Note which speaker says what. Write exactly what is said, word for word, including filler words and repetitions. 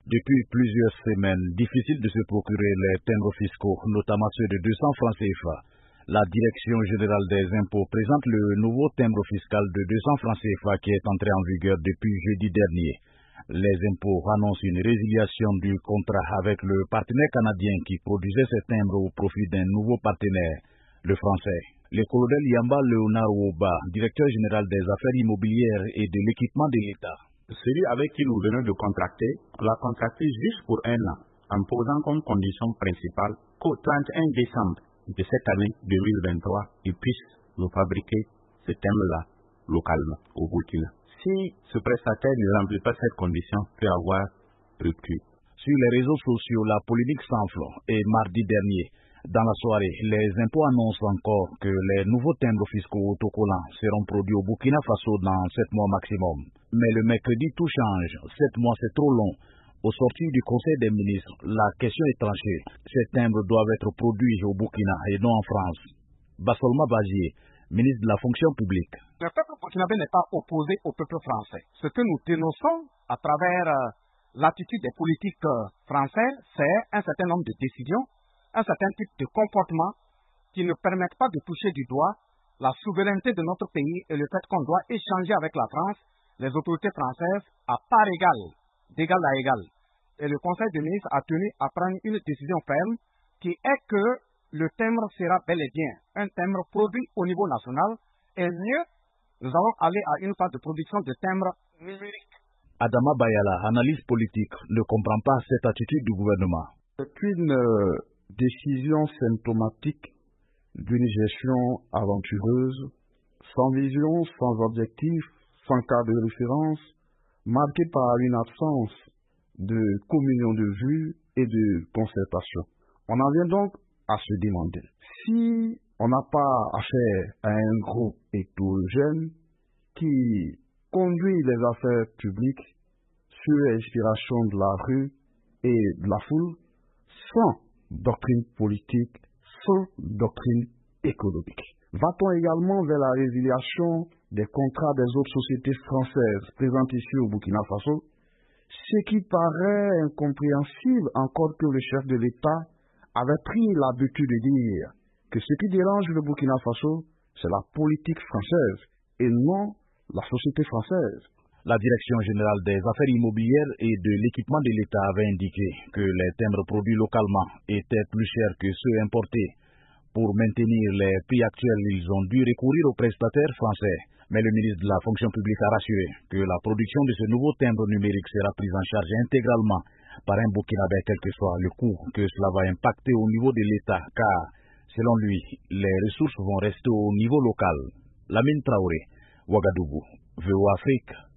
Speaker 1: Depuis plusieurs semaines, difficile de se procurer les timbres fiscaux, notamment ceux de deux cents francs C F A. La Direction générale des impôts présente le nouveau timbre fiscal de deux cents francs C F A qui est entré en vigueur depuis jeudi dernier. Les impôts annoncent une résiliation du contrat avec le partenaire canadien qui produisait ces timbres au profit d'un nouveau partenaire, le français. Le colonel Yamba Léonard Woba, directeur général des affaires immobilières et de l'équipement de l'État.
Speaker 2: Celui avec qui nous venons de contracter, on l'a contracté juste pour un an, en posant comme condition principale qu'au trente et un décembre de cette année deux mille vingt-trois, ils puissent nous fabriquer ce timbre-là localement au Burkina. Si ce prestataire ne remplit pas cette condition, il peut avoir rupture.
Speaker 1: Sur les réseaux sociaux, la polémique s'enfle et mardi dernier, dans la soirée, les impôts annoncent encore que les nouveaux timbres fiscaux autocollants seront produits au Burkina Faso dans sept mois maximum. Mais le mercredi, tout change. Sept mois, c'est trop long. Au sortir du Conseil des ministres, la question est tranchée. Ces timbres doivent être produits au Burkina et non en France. Bassolma Bagier, ministre de la fonction publique.
Speaker 3: Le peuple burkinabé n'est pas opposé au peuple français. Ce que nous dénonçons à travers euh, l'attitude des politiques euh, français, c'est un certain nombre de décisions, un certain type de comportement qui ne permettent pas de toucher du doigt la souveraineté de notre pays et le fait qu'on doit échanger avec la France, les autorités françaises, à part égale, d'égal à égal. Et le Conseil des ministres a tenu à prendre une décision ferme qui est que le timbre sera bel et bien un timbre produit au niveau national et mieux, nous allons aller à une phase de production de timbres numériques.
Speaker 1: Adama Bayala, analyse politique, ne comprend pas cette attitude du gouvernement.
Speaker 4: C'est une euh, décision symptomatique d'une gestion aventureuse, sans vision, sans objectif, sans cadre de référence, marquée par une absence de communion de vues et de concertation. On en vient donc à se demander si on n'a pas affaire à un groupe hétérogène qui conduit les affaires publiques sur l'inspiration de la rue et de la foule, sans doctrine politique, sans doctrine économique. Va-t-on également vers la résiliation des contrats des autres sociétés françaises présentes ici au Burkina Faso, ce qui paraît incompréhensible encore que le chef de l'État avait pris l'habitude de dire que ce qui dérange le Burkina Faso, c'est la politique française et non la société française.
Speaker 1: La Direction générale des affaires immobilières et de l'équipement de l'État avait indiqué que les timbres produits localement étaient plus chers que ceux importés. Pour maintenir les prix actuels, ils ont dû recourir aux prestataires français. Mais le ministre de la fonction publique a rassuré que la production de ce nouveau timbre numérique sera prise en charge intégralement par un Burkinabé, quel que soit le coût que cela va impacter au niveau de l'État, car, selon lui, les ressources vont rester au niveau local. Lamine Traoré, Ouagadougou, V O Afrique.